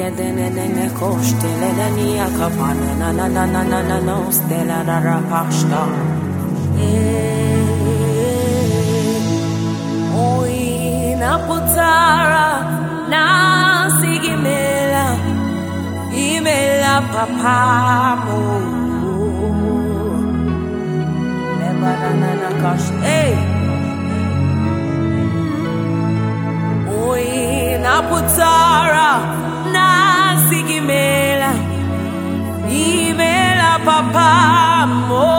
Putara na sigimela imela papamo nebanana na kash na putara na sigimela imela papamo.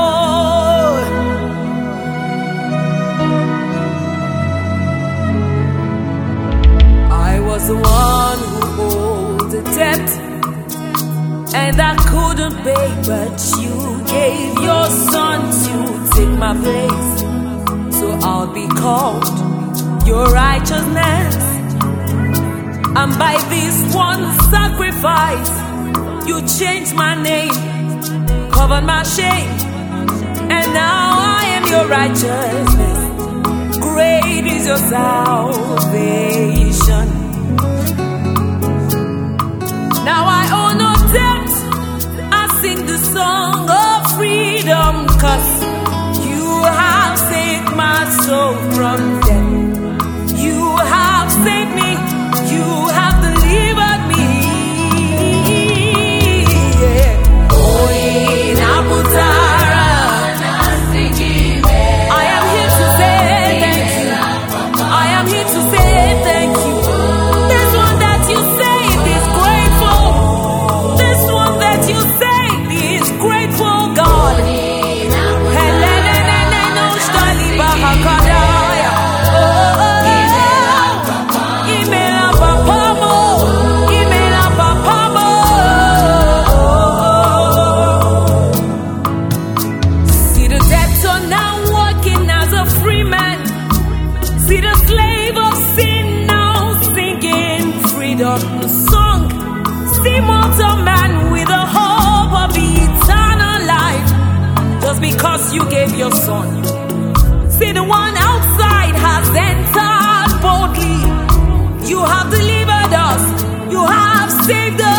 The one who owed the debt and I couldn't pay, but you gave your son to take my place, so I'll be called your righteousness. And by this one sacrifice you changed my name, covered my shame, and now I am your righteousness. Great is your salvation. Now I owe no debt, I sing the song of freedom, 'cause you have saved my soul from death. You have saved me, you have delivered me. Oh, in Abutara, I am here to say thank you. I am here to say thank you. This one that you saved is grateful. This one that you saved is grateful, God. See the debtor now walking as a free man. See the slave of sin now singing freedom song. See mortal man with a hope of eternal life, just because you gave your son. See the one outside has entered boldly. You have delivered us, you have saved us.